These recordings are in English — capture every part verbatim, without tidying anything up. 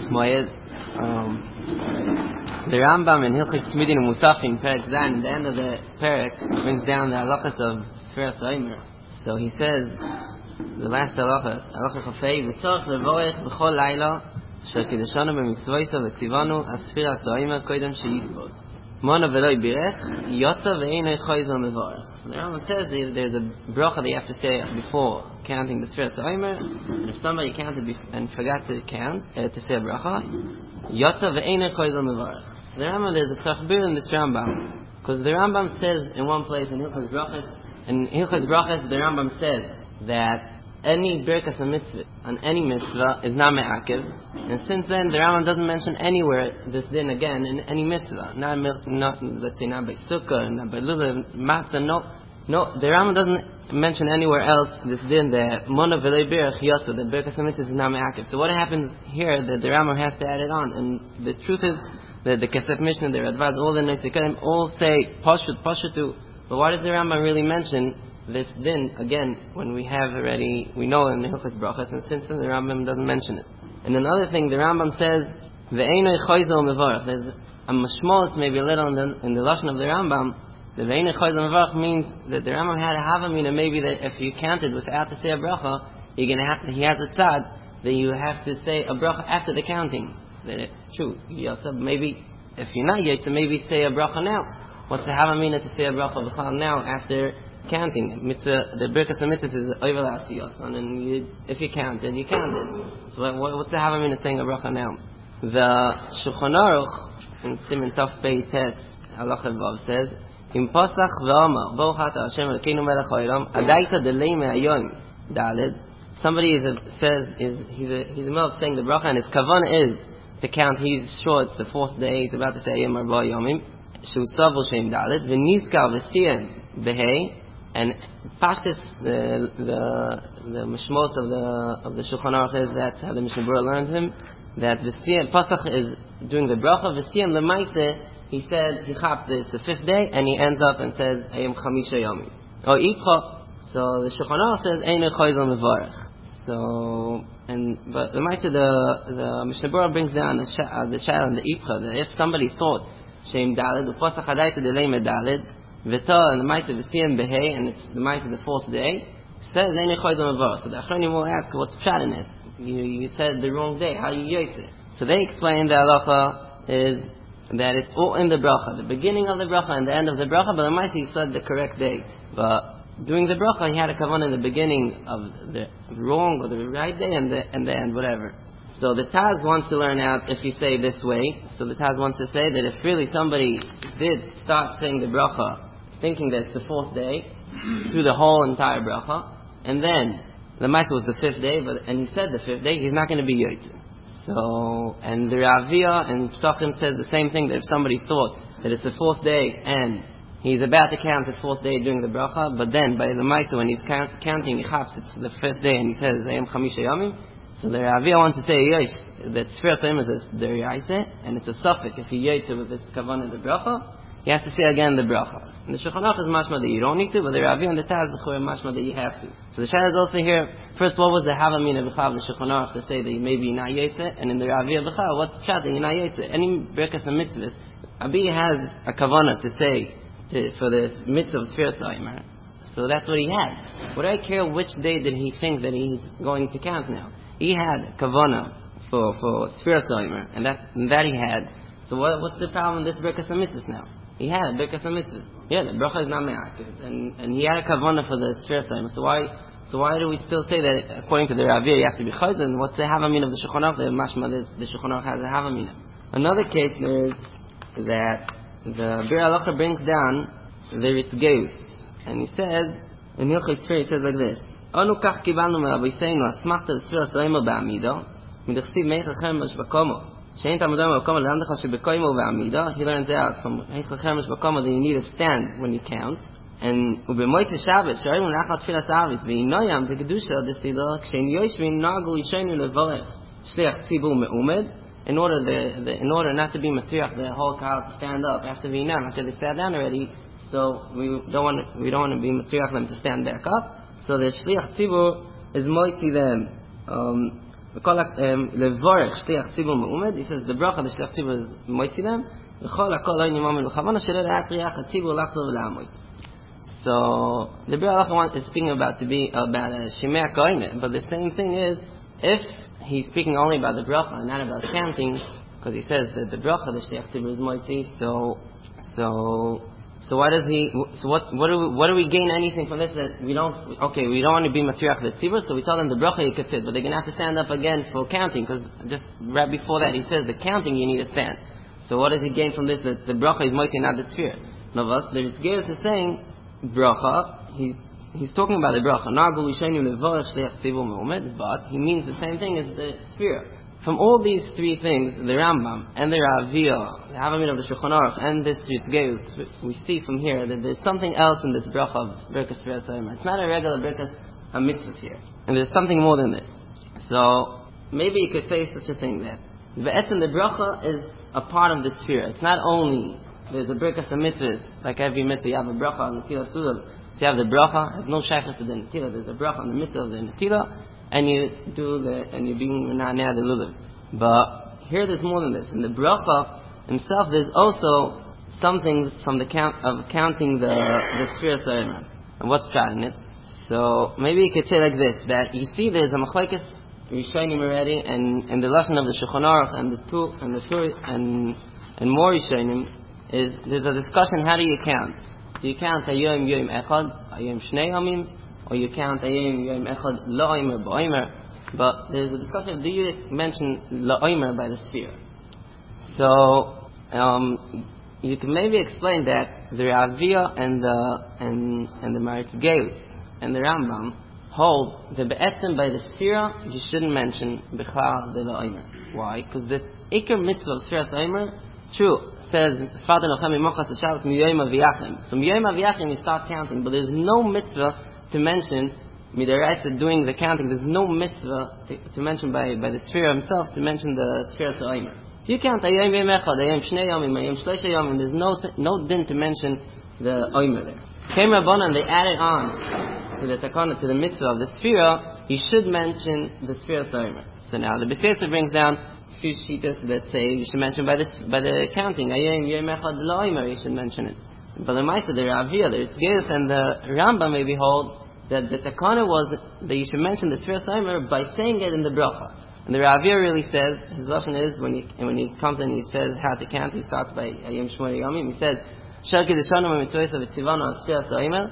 Moed. Um, the Rambam in Hilchos Tmidin and Musafim, Perek Zayin, at the end of the Perek, brings down the halachas of Sfiras Omer. So he says, the last halachas, halacha chafei, v'tzorach levorech b'chol laila, asher kiddushanu b'mitzvoisa v'tzivanu, as Sfiras Omer koidem she'yisbod. Mona v'loi birech, yotza v'einoi choizel mevorech. So the Rambam says that there's a bracha that you have to say before counting the Sfiras Omer, and if somebody counted bef- and forgot to count, uh, to say a bracha, yotza v'einoi choizel mevorech. So the Rambam, there's a tachbir in this Rambam, because the Rambam says in one place in Hilchos Brachos, in Hilchos Brachos the Rambam says that any birkas mitzvah on any mitzvah is not me'akev, and since then the Rambam doesn't mention anywhere this din again in any mitzvah. Not, not let's say not by sukkah, not by lulav, matzah. No, no. The Rambam doesn't mention anywhere else this din that mona v'lei birach yotza, that birkas mitzvah is not me'akev. So what happens here that the Rambam has to add it on, and the truth is that the Kesef Mishnah, the Radvad, all the Neisikalim all say pashut pashutu. But why does the Rambam really mention this din again when we have already, we know in the Hilchos Brachos, and since then the Rambam doesn't mention it? And another thing, the Rambam says ve'einoi choizel mevarach. There's a mashmos, maybe a little in the, in the lashon of the Rambam. The ve'einoi choizel mevarach means that the Rambam had a havamina, maybe that if you counted without to say a bracha, you're gonna have to, he has a tzad that you have to say a bracha after the counting. That it, true, yotza, maybe if you're not yotza, maybe say a bracha now. What's the havamina to say a bracha b'chal now after counting? Mitzvah, the birkas of mitzvah is over last yotza, and you, if you counted, you counted. So what, what's the havamina saying a bracha now? The Shulchan Aruch in Siman Tov Pei Tes Halacha Vav says, Im Pasach v'Amar Bo Chata Hashem Elokeinu Melech Haolam Adaita Delei Me'ayom Daled. Somebody is a, says is he's a, he's in the middle of saying the bracha, and his kavanah is to count. He's sure it's the fourth day. He's about to say Yom Arba Yomim. Shu Savul Shem Dalet V'Nizkar V'Siyam Behei. And Pashtus, the the the mishmos of the of the Shulchan Aruch is that's how the Mishnah Berurah learns him, that V'Siyam Pasach is doing the bracha. V'Siyam L'Maaseh, he said he chapped it's the fifth day, and he ends up and says Ayom Chamisha Yomim. Or Ikha. So the Shulchan Aruch says Einoi choizel mevarach. So, and but the Maaseh, the the Mishnah Berurah brings down the sh- the shayla and the ipcha that if somebody thought Shem Daled u'Pasach Adaita Delei Medaled v'Tah and the Maaseh V'Siyam Behei, and it's the Maaseh the fourth day, says Einoi choizel mevarach. So the Achronim will ask, what's pshat in it? You you said the wrong day. How you yotze? So they explain the halacha is that it's all in the bracha, the beginning of the bracha and the end of the bracha. But the Maaseh said the correct day, but doing the bracha, he had a kavanah in the beginning of the wrong or the right day and the and the end, whatever. So the Taz wants to learn out if you say this way. So the Taz wants to say that if really somebody did start saying the bracha, thinking that it's the fourth day, through the whole entire bracha, and then the Maaseh was the fifth day, but and he said the fifth day, he's not going to be yotze. So, and the Ravia and Psachim says the same thing, that if somebody thought that it's the fourth day and he's about to count the fourth day during the bracha, but then by the Maaseh when he's count, counting, he chaps it's the fifth day and he says Ayom Chamisha Yomim. So the Ravia wants to say yes, that Sfiras Omer is the Reise, and it's a suffix. If he yotze with his kavanah the bracha, he has to say again the bracha. And the Shulchan Aruch is mashma that you don't need to, but the Ravia and the Taz is mashma that you have to. So the Shayla is also here. First, what was the havamina b'chav the Shulchan Aruch to say that you maybe not yotze, and in the Ravia b'chav, what's pshat that you're not yotze? Any birkas and mitzvahs, Abi has a kavanah to say To, for this mitzvah of Sfiras Omer. So that's what he had. Would I care which day did he think that he's going to count now? He had kavanah for for Sfiras Omer, and that and that he had. So what, what's the problem with this birkas mitzvahs now? He had a birkas mitzvahs. Yeah, the bracha is not me'akev, and and he had a kavanah for the Sfiras Omer. So why so why do we still say that according to the Ravir you have to be chayzer? And what's the havamina of the Shulchan Aruch? The mashma that the Shulchan Aruch has a havamina. Another case is that the Bir Halacha brings down the Ritzgeus, and he says in Hilchos Sfira, he says like this: Anu kach kibalnu me'aboseinu asmachta l'Sfiras Omer ba'amida midachsiv meich lechem b'shbakomo she'ein talmudam b'bakomo le'amdecha she'bekoimo ba'amida. He learns out from meich lechem b'shbakomo that you need to stand when you count. And u'b'moitze Shabbos she'orim l'achar tfilas avis v'inoyam v'kedusha d'sidra k'she'en yoshvin nagu yishenu levorech shliach tzibur me'umed. In order the, the in order not to be matriach the whole crowd to stand up after Vinam, after they sat down already, so we don't want to, we don't want to be matriach them to stand back up. So the shliach tzibur is moitzi them um, Levorech shliach tzibur me'umed. He says the bracha the shliach tzibur is moitzi them. V'chol hakol ein yimam l'chavana shelo le'at riach hatzibur lachzor v'la'amoy. So the Biur Halacha is speaking about to be about a shemea koine, but the same thing is if he's speaking only about the bracha and not about counting, because he says that the bracha the shliach tzibur is moitzi. So so. So why does he? So what? What do we? What do we gain anything from this? That we don't. Okay, we don't want to be matriach the tzibur, so we tell them the bracha you could sit, but they're going to have to stand up again for counting, because just right before that he says the counting you need to stand. So what does he gain from this? That the bracha is moitzi, not the sphere. Novas, the Ritzgeus is saying bracha. He's he's talking about the bracha. Nagul yishayim levorach shliach tzibur me'umed, but he means the same thing as the sphere. From all these three things, the Rambam and the Raviyah, the Havamim of the Shulchan Aruch, and this Ritzgeus, we see from here that there's something else in this bracha of Birkas Sfiras HaOmer. It's not a regular Birkas HaMitzvahs here, and there's something more than this. So maybe you could say such a thing that Be'etzem the bracha is a part of the sphere. It's not only there's a Birkas HaMitzvahs, like every mitzvah you have a bracha on the Netilas Lulav. So you have the bracha, has no shaykhs to the Netilah. There's a bracha on the mitzvah of the Netilah, and you do the, and you're being menaneh the lulav. But here there's more than this. In the bracha himself, there's also something from the count of counting the the Sfiras HaOmer. And what's pshat in it? So maybe you could say like this: that you see there's a machlekes Rishonim already, and and the lashon of the Shulchan Aruch and the two and the two and and more Rishonim is there's a discussion. How do you count? Do you count hayom yom echad, hayom shnei yomim? Or you count ayim yom echad la'omer ba'omer, but there's a discussion. Do you mention la'omer by the sphere? So um, you can maybe explain that the Raviyah and the and and the Ritzgeus and the Rambam hold the be'etzem by the sphere. You shouldn't mention b'chal the la'omer. Why? Because the ikar mitzvah of Sfiras HaOmer, true, says Sfat Enochem Mimochas Hashavos Miyom Aviyachim. So Miyom Aviyachim you start counting, but there's no mitzvah to mention midaraita doing the counting. There's no mitzvah to, to mention by by the sphere himself to mention the Sfiras HaOmer. If you count ayom yom echad, ayom shnei yomim, ayom shleisha yomim, there's no th- no din to mention the omer there. Came Rabbanan, they added on to the takana, to the mitzvah of the sphere. You should mention the Sfiras HaOmer. So now the Beseitzer brings down a few shittas that say you should mention by the by the counting ayom yom echad la'omer. You should mention it. But the Maisa, the Raviyah, the Ritzgeus, and the Rambam maybe hold that the takana was that you should mention the Sfiras HaOmer by saying it in the bracha. And the Raviyah really says, his lashon is, when he when he comes and he says how to count, he starts by Ayim Shmona Yomim. He says, Shel Kiddushanu v'mitzvos v'tzivanu al Sfiras HaOmer,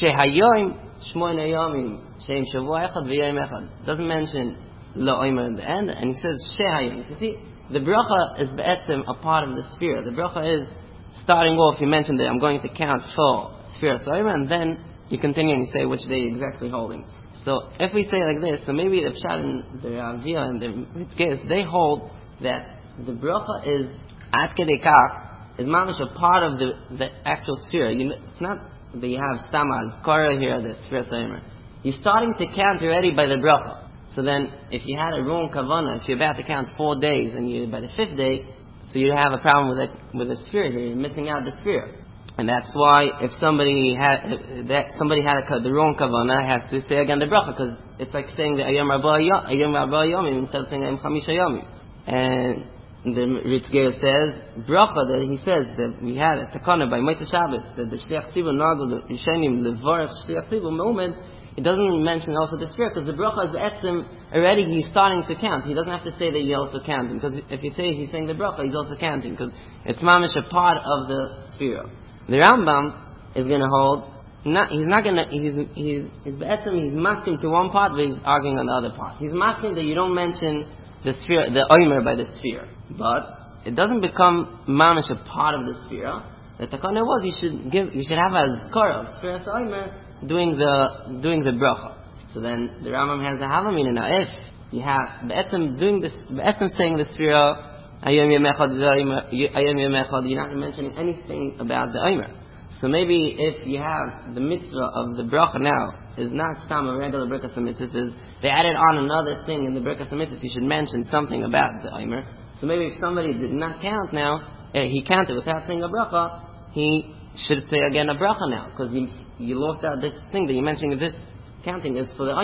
Shehayom Shmona Yomim, Sheim Shavua Echad v'Yom Echad. Doesn't mention La'omer in the end, and he says Shehayom. So see, the bracha is be'etzem a part of the sphere. The bracha is starting off, you mentioned that I'm going to count for Sfiras HaOmer, and then you continue and you say which day you're exactly holding. So if we say like this, so maybe the Pshat and the Raviyah and the Ritzgeus, they hold that the bracha is at kedei kach, is mamish a part of the the actual sphere. You know, it's not that you have stamaz, kara here, the Sfiras HaOmer. You're starting to count already by the bracha. So then, if you had a wrong kavanah, if you're about to count four days and you by the fifth day, so you have a problem with it, with the sphere here. You're missing out the sphere. And that's why if somebody had that somebody had a, the wrong kavanah, has to say again the bracha, because it's like saying the ayam rabba yomim instead of saying ayam chamisha yomim. And the Ritzgeus says bracha that he says that we had a takana by Motzei Shabbos that the shliach tzibur nagul the rishonim levorach shliach tzibur me'umed. It doesn't mention also the sphere, because the bracha is etzim already. He's starting to count. He doesn't have to say that he's also counting, because if you say he's saying the bracha, he's also counting, because it's mamish a part of the sphere. The Rambam is going to hold, not, he's not going to, he's, he's, he's, he's masking to one part, but he's arguing on the other part. He's masking that you don't mention the sphere, the omer by the sphere. But it doesn't become mamish a part of the sphere. The takana was, you should give, you should have a zkara of Sfiras HaOmer doing the, doing the bracha. So then the Rambam has the havamina. Now if you have be'etzem doing this, be'etzem saying the sphere, Ayom Yom Echad, Ayom Yom Echad, you're not mentioning anything about the Omer. So maybe if you have the mitzvah of the bracha now is not stam a regular Birkas HaMitzvahs, they added on another thing in the Birkas HaMitzvahs, you should mention something about the Omer. So maybe if somebody did not count now, eh, he counted without saying a bracha, he should say again a bracha now, because you, you lost out this thing that you're mentioning. This counting is for the Omer.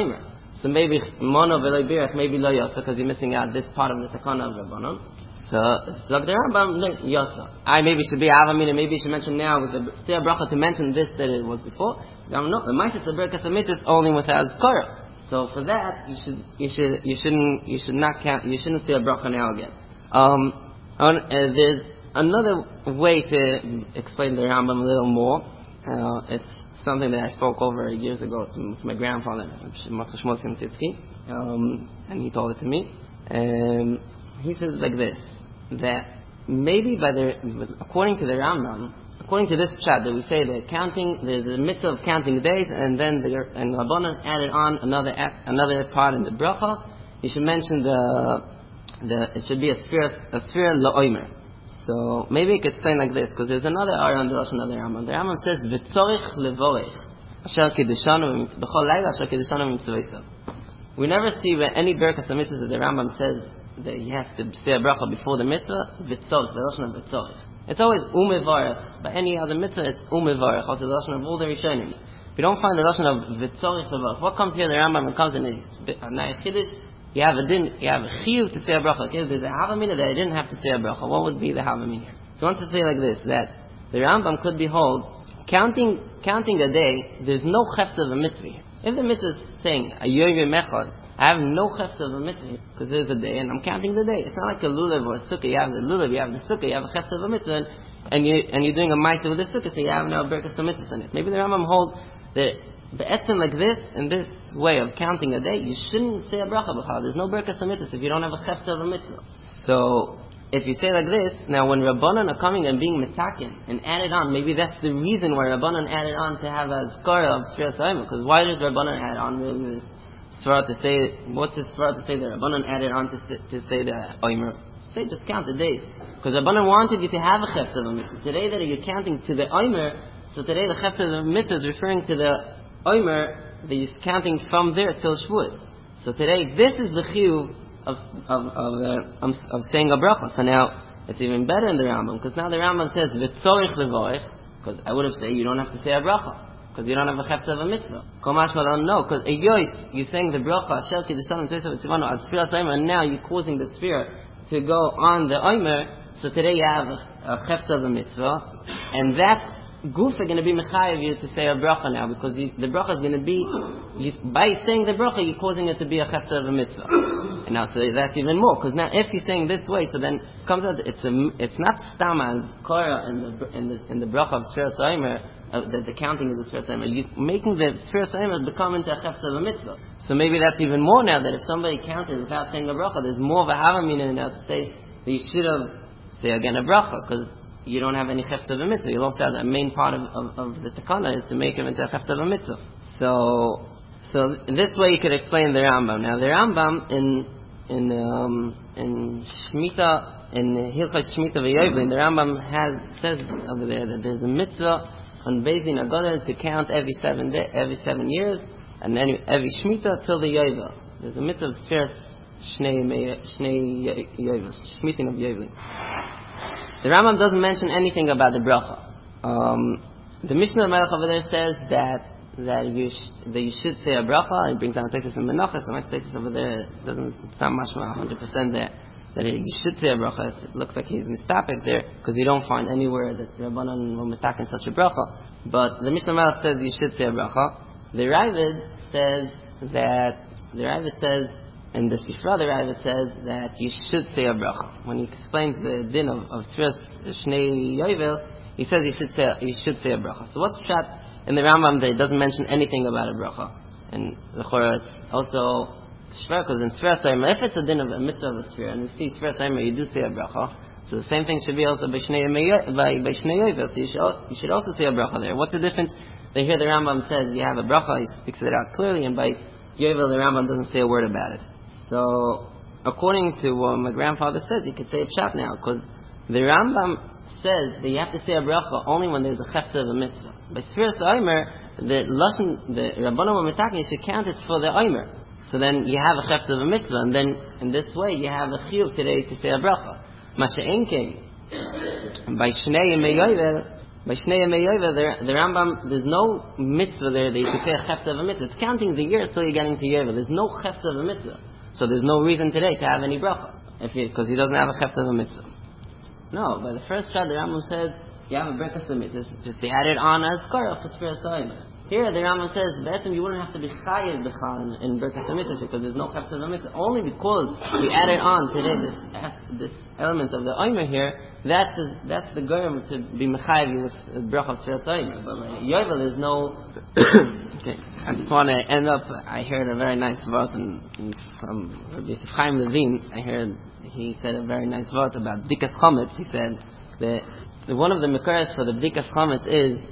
So maybe mono v'lo birach, maybe lo yotza, because you're missing out this part of the takana of Rabbanon. So, so the Rambam, yotza. I maybe should be avamina, maybe you should mention now with the Stir Bracha to mention this that it was before. No, the Ma'aseh Berkas HaMitzvos only with Azkara. So for that, you should, you should, you shouldn't, you should not count, you shouldn't say a bracha now again. Um, on, uh, there's another way to explain the Rambam a little more. Uh, it's something that I spoke over years ago to, to my grandfather, Moshe Shmuel Simtitsky, um, and he told it to me. Um, he says like this, that maybe by the, according to the Rambam, according to this chat that we say that counting, there's a mitzvah of counting days, and then the and Rabbanan added on another another part in the bracha. You should mention the the it should be a sphere a sphere la'omer. So maybe you could explain like this, because there's another ayah on the lashon of the Rambam. The Rambam says v'tzorich levorich asher kiddeshanu b'chol layla asher kiddeshanu mitzvaysav. We never see where any berkas mitzvah that the Rambam says that you have to say a bracha before the mitzvah. V'tzorich, the lashon of v'tzorich. It's always umevarech. By any other mitzvah, it's umevarech. Also the lashon of all the Rishonim. If you don't find the lashon of v'tzorich levarech, what comes here? The Rambam and comes in a Naya Chiddush. You have a din, you have a chiyuv to say a bracha. Okay? There's a havamina that I didn't have to say a bracha. What would be the havamina here? So I want to say like this, that the Rambam could behold counting counting a day. There's no chefta of a mitzvah here. If the mitzvah is saying a yoyim mechad, I have no chefta of a mitzvah because there's a day and I'm counting the day. It's not like a lulav or a sukkah. You have the lulav, you have the sukkah, you have a chefta of a mitzvah, and you and you're doing a ma'aseh with the sukkah, so you have no berkas of mitzvahs in it. Maybe the Rambam holds that the etzem like this, in this way of counting a day, you shouldn't say a bracha b'chal. There's no berkas of mitzvahs if you don't have a chefta of a mitzvah. So if you say like this, now when Rabbanan are coming and being mitaken and added on, maybe that's the reason why Rabbanan added on to have a skara of Sfiras Ha'omer. Because why did Rabbanan add on really this svara to say, what's this svara to say that Rabbanan added on to say, to say the Omer? Say just count the days. Because Rabbanan wanted you to have a chefta of a mitzvah. Today that you're counting to the Omer, so today the chefta of the mitzvah is referring to the Omer that you're counting from there till Shavuos. So today this is the chiyuv of of of, uh, of of saying a bracha. So now it's even better in the Rambam, because now the Rambam says v'tzorich levorich, because I would have said you don't have to say a bracha because you don't have a chefta of a mitzvah. Kol mashma don't know, because egois you're saying the bracha asher kiddushan mitzvah v'tzivanu as Sfiras Ha'omer, and now you're causing the sphere to go on the Omer. So today you have a, a chefta of a mitzvah, and that goof are going to be mechayev you to say a bracha now, because you, the bracha is going to be, you, by saying the bracha you're causing it to be a chefta of a mitzvah. And now so that's even more, because now if you're saying this way, so then it comes out it's a, it's not stama as korah in the in the in the bracha of Sfiras Ha'omer, uh, that the counting is a Sfiras Ha'omer. You're making the Sfiras Ha'omer become into a chefta of a mitzvah. So maybe that's even more now, that if somebody counted without saying a bracha, there's more of a havamina now to say that you should have say again a bracha, because you don't have any chefta of a mitzvah. You lost out. The main part of, of, of the takana is to make him into a chefta of a mitzvah. So, so this way you could explain the Rambam. Now the Rambam in in um, in Shmita in Hilchos Shmita v'Yovlin, the Rambam has says over there that there's a mitzvah on Beis Din Agadol to count every seven day, every seven years, and then every Shmita till the Yovel. There's a mitzvah of Sfiras Shnei Shnei Yovel, Shmitin of Yovlin. The Rambam doesn't mention anything about the bracha. Um, the Mishnah Melech over there says that that you sh- that you should say a bracha. It brings down Tesis and Menachos. The next Tesis over there doesn't sound much more one hundred percent there that you should say a bracha. It looks like he's mistapik there, because you don't find anywhere that Rabbanan will mitaken such a bracha. But the Mishnah Melech says you should say a bracha. The Ravid says that the Ravid says. In the Sifra, the Ravid says that you should say a bracha. When he explains the din of, of Sfiras Shnei Yovel, he says you should say you should say a bracha. So what's pshat in the Rambam that it doesn't mention anything about a bracha? And the Chorah, it's also Shver, because in Sfiras Ha'omer, if it's a din of a mitzvah of a Sfira, and we see Sfiras Ha'omer, you do say a bracha. So the same thing should be also by Shnei Yovel. So you should also, you should also say a bracha there. What's the difference? They hear the Rambam says you have a bracha, he speaks it out clearly, and by Yovel the Rambam doesn't say a word about it. So, according to what my grandfather says, you could say a pshat now, because the Rambam says that you have to say a bracha only when there's a chefta of a mitzvah. By Sfiras Ha'omer, the lashon, the Rabbanan Mitaken, you should count it for the Omer. So then you have a chefta of a mitzvah, and then in this way you have a chiyuv today to say a bracha. Masha'enkein, by Shnei and Yovel, By Shnei Yemei Yovel, the, the Rambam, there's no mitzvah there that you could say a chefta of a mitzvah. It's counting the years till you're getting to Yovel. There's no chefta of a mitzvah. So there's no reason today to have any bracha, if because he doesn't have a chefta of a mitzvah. No, by the first shot, the Rambam said, you have a brekas of mitzvah, just they add it on as korah for Tzfiras Ha'omer. Here the Rambam says, be'etzem you wouldn't have to be chayiv b'chal in, in Birkas HaMitzvah because there's no chefta of a mitzvah. Only because we added on today this this element of the Omer here, that's the, that's the goyim to be mechayiv with bracha of Tzfiras Ha'omer. But like, Yovel is no... Okay, I just want to end up, I heard a very nice word in, in, from Rabbi Yosef Chaim Levine. I heard, he said a very nice word about Bdikas Chometz. He said that the, one of the mekaras for the Bdikas Chometz is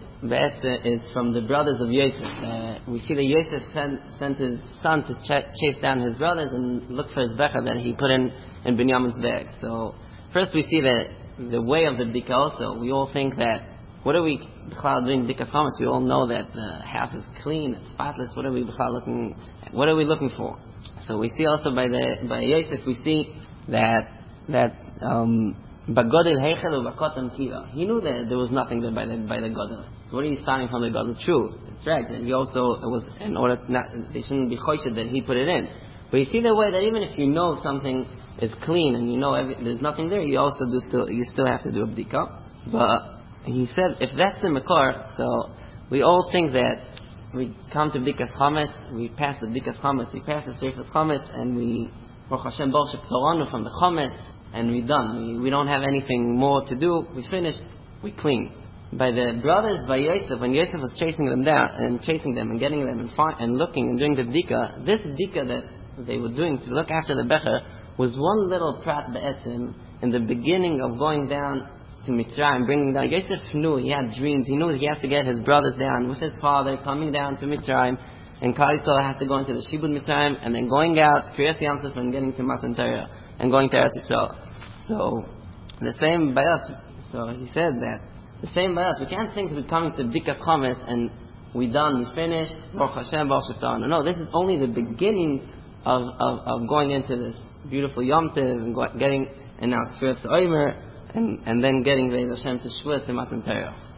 is from the brothers of Yosef. Uh, we see that Yosef sent, sent his son to ch- chase down his brothers and look for his becha that he put in, in Binyamin's bag. So, first we see that the way of the bdika also. We all think that, what are we doing bdikas chametz? We all know that the house is clean, it's spotless. What are we looking, what are we looking for? So we see also by the, by Yosef, we see that, that, um, Bagodil Heichel Ubakotam Kiva. He knew that there was nothing there by the by the Godel. So what are you starting from the Godel? True, it's right. And he also it was in order to not, they shouldn't be choished that he put it in. But you see the way that even if you know something is clean and you know every, there's nothing there, you also do still you still have to do a bdika. But he said if that's the Makor, so we all think that we come to bdikas chametz, we pass the bdikas chametz, we pass the surface chametz, and we Baruch Hashem Baruch Sheptoranu from the chametz. And we're done. We, we don't have anything more to do. We finished. We clean. By the brothers, by Yosef, when Yosef was chasing them down and chasing them and getting them and, fi- and looking and doing the bdika, this bdika that they were doing to look after the becher was one little prat be'etzim in the beginning of going down to Mitzrayim, bringing down. Yosef knew he had dreams. He knew that he has to get his brothers down with his father, coming down to Mitzrayim, and Klal Yisrael has to go into the Shibud Mitzrayim, and then going out, Kriyas Yamsuf, and getting to Matan Torah, and going to Eretz Yisrael. So, the same by us. So he said that, the same by us. We can't think we're coming to Bdikas Chametz and we done, we finished, Baruch Hashem, Baruch Sheptoranu. No, this is only the beginning of, of, of going into this beautiful Yom Tov and go, getting, and now Tzfiras Ha'omer, and, and then getting Ve'ez Hashem to Shavuos and Matan Torah.